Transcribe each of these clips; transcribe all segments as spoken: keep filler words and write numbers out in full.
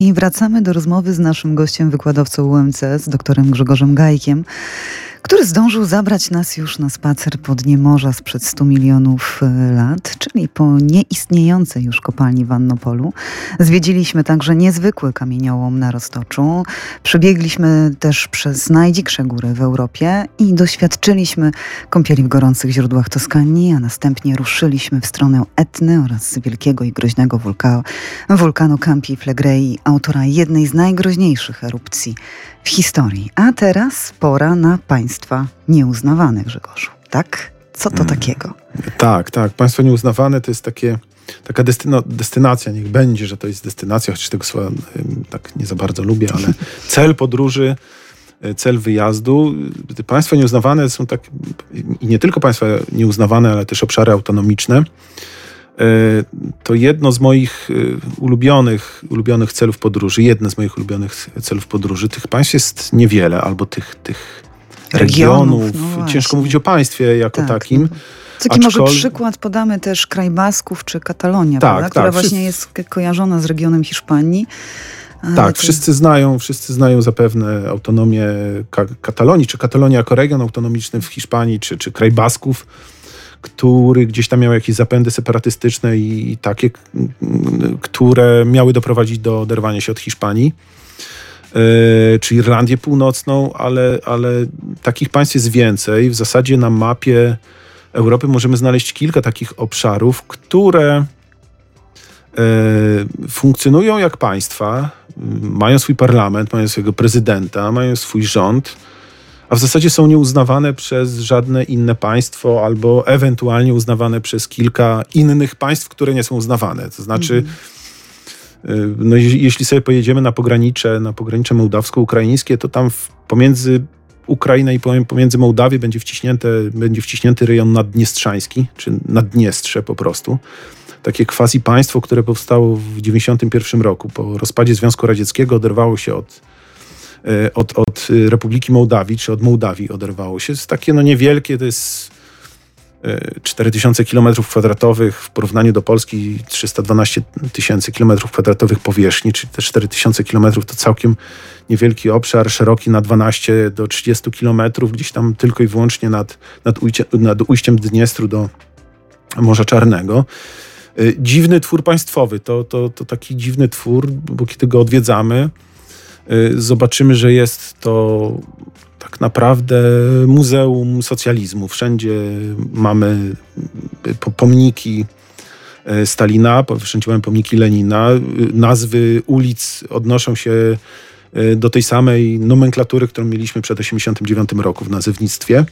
I wracamy do rozmowy z naszym gościem, wykładowcą U M C, z doktorem Grzegorzem Gajkiem, który zdążył zabrać nas już na spacer po dnie morza sprzed stu milionów lat, czyli po nieistniejącej już kopalni w Annopolu. Zwiedziliśmy także niezwykły kamieniołom na Roztoczu. Przebiegliśmy też przez najdziksze góry w Europie i doświadczyliśmy kąpieli w gorących źródłach Toskanii, a następnie ruszyliśmy w stronę Etny oraz wielkiego i groźnego wulka- wulkanu Campi Flegrei, autora jednej z najgroźniejszych erupcji w historii. A teraz pora na państwa nieuznawane, Grzegorzu. Tak? Co to hmm. takiego? Tak, tak. Państwo nieuznawane to jest takie, taka destyno, destynacja, niech będzie, że to jest destynacja, chociaż tego słowa tak nie za bardzo lubię, ale cel podróży, cel wyjazdu. Te państwa nieuznawane są tak, i nie tylko państwa nieuznawane, ale też obszary autonomiczne. To jedno z moich ulubionych, ulubionych celów podróży, jedno z moich ulubionych celów podróży. Tych państw jest niewiele, albo tych, tych regionów. regionów. No ciężko mówić o państwie jako tak, takim. Taki Aczkol... może przykład podamy też kraj Basków czy Katalonia, tak, prawda? która tak, właśnie wszyscy... jest kojarzona z regionem Hiszpanii. Tak, to... wszyscy znają, wszyscy znają zapewne autonomię Ka- Katalonii, czy Katalonię jako region autonomiczny w Hiszpanii, czy, czy kraj Basków, który gdzieś tam miał jakieś zapędy separatystyczne i, i takie, które miały doprowadzić do oderwania się od Hiszpanii, yy, czy Irlandię Północną, ale, ale takich państw jest więcej. W zasadzie na mapie Europy możemy znaleźć kilka takich obszarów, które yy, funkcjonują jak państwa, yy, mają swój parlament, mają swojego prezydenta, mają swój rząd, a w zasadzie są nieuznawane przez żadne inne państwo albo ewentualnie uznawane przez kilka innych państw, które nie są uznawane. To znaczy, mm-hmm. no, jeśli sobie pojedziemy na pogranicze, na pogranicze mołdawsko-ukraińskie, to tam w, pomiędzy Ukrainą i pomiędzy Mołdawię będzie, wciśnięte, będzie wciśnięty rejon naddniestrzański, czy Naddniestrze po prostu. Takie quasi państwo, które powstało w dziewięćdziesiątym pierwszym roku. Po rozpadzie Związku Radzieckiego oderwało się od Od, od Republiki Mołdawii, czy od Mołdawii oderwało się. To jest takie no niewielkie, to jest cztery tysiące kilometrów kwadratowych w porównaniu do Polski trzysta dwanaście tysięcy kilometrów kwadratowych powierzchni, czyli te cztery tysiące kilometrów to całkiem niewielki obszar, szeroki na dwanaście do trzydziestu kilometrów, gdzieś tam tylko i wyłącznie nad, nad, ujście, nad ujściem Dniestru do Morza Czarnego. Dziwny twór państwowy, to, to, to taki dziwny twór, bo kiedy go odwiedzamy, zobaczymy, że jest to tak naprawdę muzeum socjalizmu. Wszędzie mamy pomniki Stalina, wszędzie mamy pomniki Lenina. Nazwy ulic odnoszą się do tej samej nomenklatury, którą mieliśmy przed osiemdziesiątym dziewiątym roku w nazewnictwie.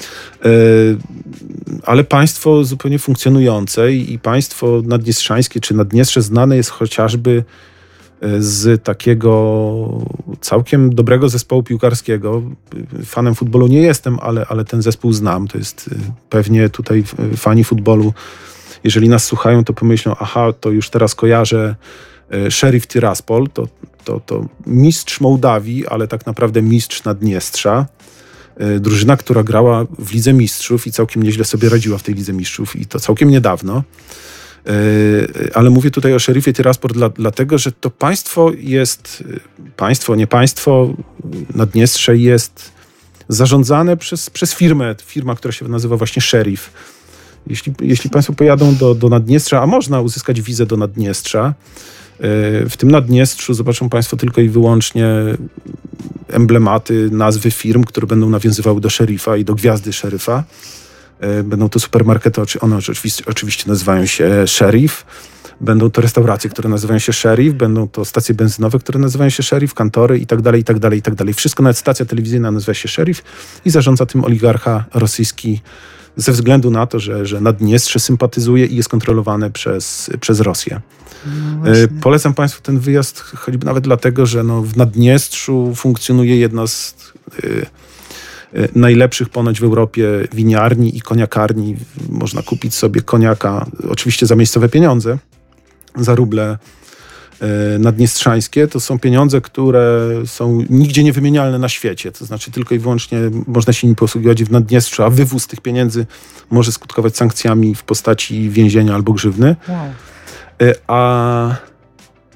Ale państwo zupełnie funkcjonujące i państwo naddniestrzańskie czy Naddniestrze znane jest chociażby z takiego całkiem dobrego zespołu piłkarskiego. Fanem futbolu nie jestem, ale, ale ten zespół znam. To jest pewnie tutaj fani futbolu, jeżeli nas słuchają, to pomyślą, aha, to już teraz kojarzę Sheriff Tiraspol, to, to, to mistrz Mołdawii, ale tak naprawdę mistrz Naddniestrza. Drużyna, która grała w Lidze Mistrzów i całkiem nieźle sobie radziła w tej Lidze Mistrzów i to całkiem niedawno. Ale mówię tutaj o Sheriffie Tiraspol dla, dlatego, że to państwo jest, państwo, nie państwo, Naddniestrze jest zarządzane przez, przez firmę, firma, która się nazywa właśnie Sheriff. Jeśli, jeśli państwo pojadą do, do Naddniestrza, a można uzyskać wizę do Naddniestrza, w tym Naddniestrzu zobaczą państwo tylko i wyłącznie emblematy, nazwy firm, które będą nawiązywały do szeryfa i do gwiazdy szeryfa. Będą to supermarkety, one oczywiście, oczywiście nazywają się Sheriff. Będą to restauracje, które nazywają się Sheriff. Będą to stacje benzynowe, które nazywają się Sheriff, kantory i tak dalej, i tak dalej, i tak dalej. Wszystko, nawet stacja telewizyjna nazywa się Sheriff i zarządza tym oligarcha rosyjski ze względu na to, że, że Naddniestrze sympatyzuje i jest kontrolowane przez, przez Rosję. No Polecam państwu ten wyjazd choćby nawet dlatego, że no w Naddniestrzu funkcjonuje jedna z y, najlepszych ponoć w Europie winiarni i koniakarni. Można kupić sobie koniaka, oczywiście za miejscowe pieniądze, za ruble naddniestrzańskie. To są pieniądze, które są nigdzie niewymienialne na świecie. To znaczy tylko i wyłącznie można się nimi posługiwać w Naddniestrzu, a wywóz tych pieniędzy może skutkować sankcjami w postaci więzienia albo grzywny. Wow. A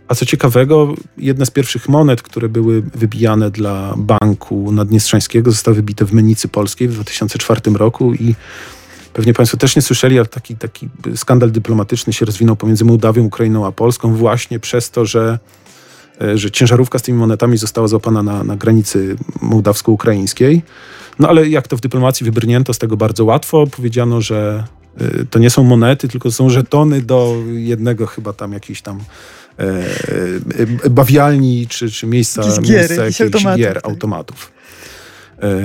A co ciekawego, jedne z pierwszych monet, które były wybijane dla Banku Naddniestrzańskiego, zostały wybite w Mennicy Polskiej w dwa tysiące czwartym roku i pewnie Państwo też nie słyszeli, ale taki, taki skandal dyplomatyczny się rozwinął pomiędzy Mołdawią, Ukrainą a Polską właśnie przez to, że, że ciężarówka z tymi monetami została złapana na, na granicy mołdawsko-ukraińskiej. No ale jak to w dyplomacji wybrnięto z tego bardzo łatwo, powiedziano, że to nie są monety, tylko są żetony do jednego chyba tam jakiejś tam e, bawialni czy, czy miejsca, Jakieś gier, miejsca jakieś jakichś automaty, gier, tak. automatów. E,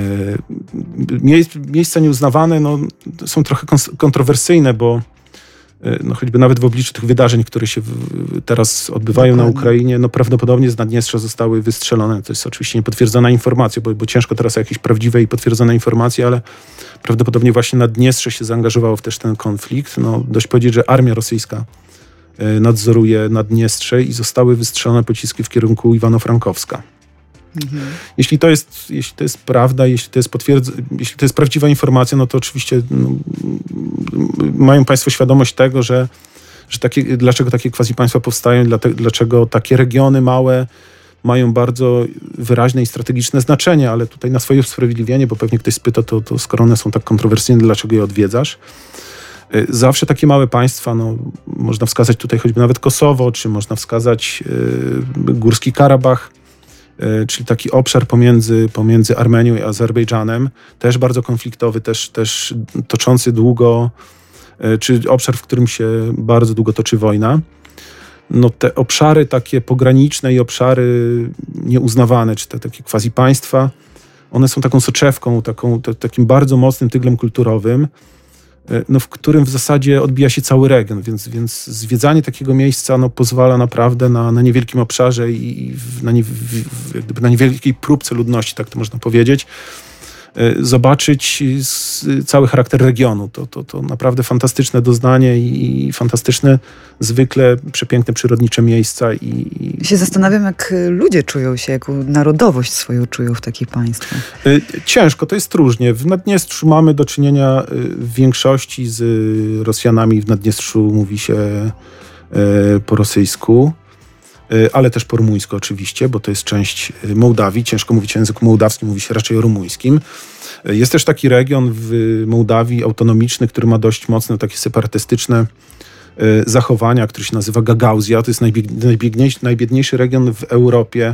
miejsca nieuznawane no, są trochę kontrowersyjne, bo no, choćby nawet w obliczu tych wydarzeń, które się w, teraz odbywają Dokładnie. na Ukrainie, no prawdopodobnie z Naddniestrza zostały wystrzelone. To jest oczywiście niepotwierdzona informacja, bo, bo ciężko teraz o jakieś prawdziwe i potwierdzone informacje, ale prawdopodobnie właśnie Naddniestrze się zaangażowało w też ten konflikt. No, dość powiedzieć, że armia rosyjska nadzoruje Naddniestrze i zostały wystrzelone pociski w kierunku Iwano-Frankowska. Mhm. Jeśli to jest, jeśli to jest prawda, jeśli to jest potwierdz- jeśli to jest prawdziwa informacja, no to oczywiście no, mają Państwo świadomość tego, że, że takie, dlaczego takie quasi-państwa powstają, dlaczego takie regiony małe mają bardzo wyraźne i strategiczne znaczenie, ale tutaj na swoje usprawiedliwienie, bo pewnie ktoś spyta, to, to skoro one są tak kontrowersyjne, dlaczego je odwiedzasz? Zawsze takie małe państwa, no, można wskazać tutaj choćby nawet Kosowo, czy można wskazać yy, Górski Karabach, czyli taki obszar pomiędzy, pomiędzy Armenią i Azerbejdżanem, też bardzo konfliktowy, też, też toczący długo, czy obszar, w którym się bardzo długo toczy wojna. No te obszary takie pograniczne i obszary nieuznawane, czy te takie quasi państwa, one są taką soczewką, taką, te, takim bardzo mocnym tyglem kulturowym, no, w którym w zasadzie odbija się cały region, więc, więc zwiedzanie takiego miejsca no, pozwala naprawdę na, na niewielkim obszarze i w, na, nie, w, jak gdyby na niewielkiej próbce ludności, tak to można powiedzieć, zobaczyć cały charakter regionu. To, to, to naprawdę fantastyczne doznanie i, i fantastyczne, zwykle przepiękne, przyrodnicze miejsca. I, i się zastanawiam, jak ludzie czują się, jaką narodowość swoją czują w takich państwach. Ciężko, to jest różnie. W Naddniestrzu mamy do czynienia w większości z Rosjanami. W Naddniestrzu mówi się po rosyjsku, ale też po rumuńsku oczywiście, bo to jest część Mołdawii. Ciężko mówić o języku mołdawskim, mówi się raczej o rumuńskim. Jest też taki region w Mołdawii autonomiczny, który ma dość mocne takie separatystyczne zachowania, który się nazywa Gagauzja. To jest najbiedniejszy, najbiedniejszy region w Europie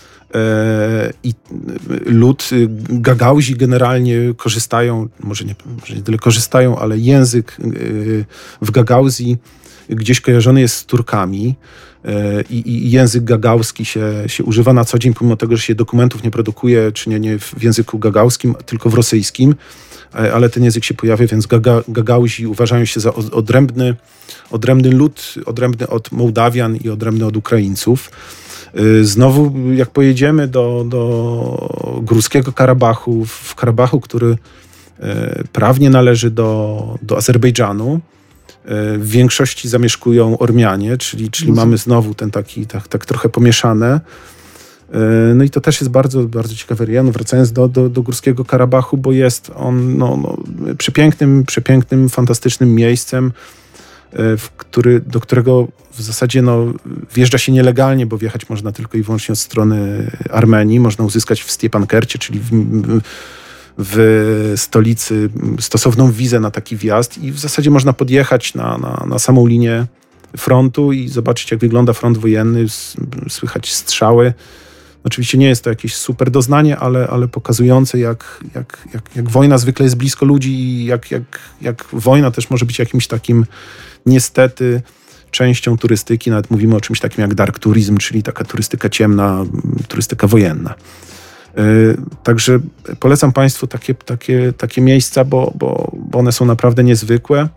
i lud Gagauzi generalnie korzystają, może nie, może nie tyle korzystają, ale język w Gagauzji gdzieś kojarzony jest z Turkami. I, i język gagauski się, się używa na co dzień, pomimo tego, że się dokumentów nie produkuje, czy nie, nie w języku gagauskim, tylko w rosyjskim, ale ten język się pojawia, więc gaga, Gagauzi uważają się za odrębny, odrębny lud, odrębny od Mołdawian i odrębny od Ukraińców. Znowu, jak pojedziemy do, do Górskiego Karabachu, w Karabachu, który prawnie należy do, do Azerbejdżanu, w większości zamieszkują Ormianie, czyli, czyli mhm. mamy znowu ten taki, tak, tak trochę pomieszane. No i to też jest bardzo, bardzo ciekawy rejon. Wracając do, do, do Górskiego Karabachu, bo jest on no, no, przepięknym, przepięknym, fantastycznym miejscem, w który, do którego w zasadzie no, wjeżdża się nielegalnie, bo wjechać można tylko i wyłącznie od strony Armenii. Można uzyskać w Stiepankercie, czyli w, w w stolicy stosowną wizę na taki wjazd i w zasadzie można podjechać na, na, na samą linię frontu i zobaczyć, jak wygląda front wojenny, słychać strzały. Oczywiście nie jest to jakieś super doznanie, ale, ale pokazujące, jak, jak, jak, jak wojna zwykle jest blisko ludzi i jak, jak, jak wojna też może być jakimś takim niestety częścią turystyki. Nawet mówimy o czymś takim jak dark tourism, czyli taka turystyka ciemna, turystyka wojenna. Także polecam Państwu takie, takie, takie miejsca, bo, bo, bo one są naprawdę niezwykłe.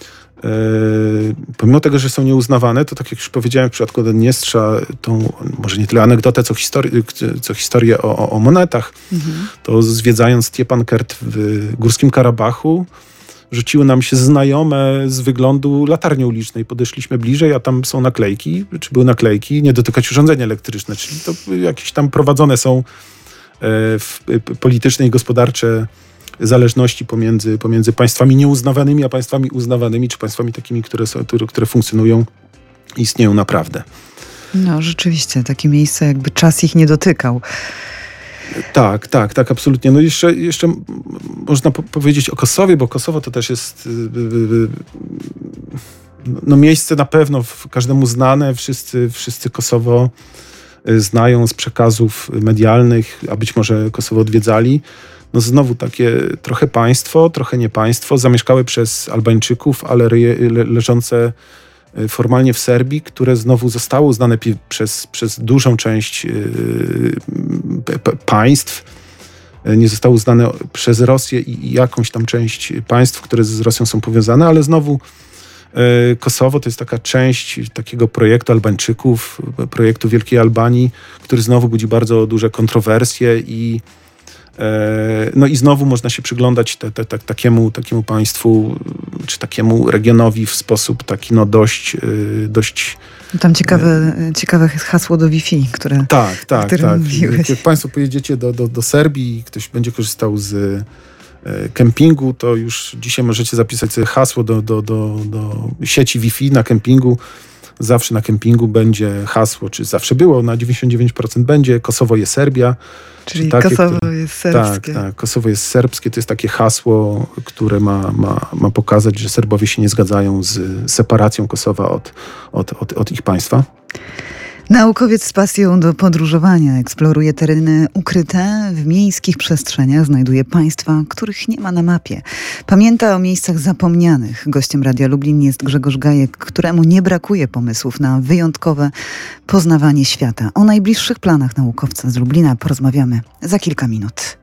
Pomimo tego, że są nieuznawane, to tak jak już powiedziałem w przypadku Naddniestrza, tą może nie tyle anegdotę, co, histori- co historię o, o monetach, mhm. to zwiedzając Stiepankert w Górskim Karabachu, rzuciły nam się znajome z wyglądu latarni ulicznej. Podeszliśmy bliżej, a tam są naklejki, czy były naklejki, nie dotykać urządzenia elektryczne, czyli to jakieś tam prowadzone są w polityczne i gospodarcze zależności pomiędzy, pomiędzy państwami nieuznawanymi, a państwami uznawanymi, czy państwami takimi, które, są, które funkcjonują i istnieją naprawdę. No rzeczywiście, takie miejsca jakby czas ich nie dotykał. Tak, tak, tak, absolutnie. No jeszcze, jeszcze można po- powiedzieć o Kosowie, bo Kosowo to też jest y, y, y, no miejsce na pewno w każdemu znane. Wszyscy, wszyscy Kosowo y, znają z przekazów medialnych, a być może Kosowo odwiedzali. No znowu takie trochę państwo, trochę nie państwo, zamieszkałe przez Albańczyków, ale reje- le- leżące formalnie w Serbii, które znowu zostało uznane pi- przez, przez dużą część yy, p- p- państw. Nie zostało uznane przez Rosję i, i jakąś tam część państw, które z Rosją są powiązane, ale znowu yy, Kosowo to jest taka część takiego projektu Albańczyków, projektu Wielkiej Albanii, który znowu budzi bardzo duże kontrowersje i no i znowu można się przyglądać te, te, te, takiemu, takiemu państwu, czy takiemu regionowi w sposób taki no dość... dość Tam ciekawe, ciekawe hasło do Wi-Fi, które Tak, tak, którym tak. mówiłeś. Jak, jak państwo pojedziecie do, do, do Serbii i ktoś będzie korzystał z e, kempingu, to już dzisiaj możecie zapisać sobie hasło do, do, do, do sieci Wi-Fi na kempingu. Zawsze na kempingu będzie hasło, czy zawsze było, na dziewięćdziesiąt dziewięć procent będzie Kosowo jest Serbia. Czyli takie, Kosowo które, jest serbskie. Tak, tak. Kosowo jest serbskie. To jest takie hasło, które ma, ma, ma pokazać, że Serbowie się nie zgadzają z separacją Kosowa od, od, od, od ich państwa. Naukowiec z pasją do podróżowania eksploruje tereny ukryte w miejskich przestrzeniach, znajduje państwa, których nie ma na mapie. Pamięta o miejscach zapomnianych. Gościem Radia Lublin jest Grzegorz Gajek, któremu nie brakuje pomysłów na wyjątkowe poznawanie świata. O najbliższych planach naukowca z Lublina porozmawiamy za kilka minut.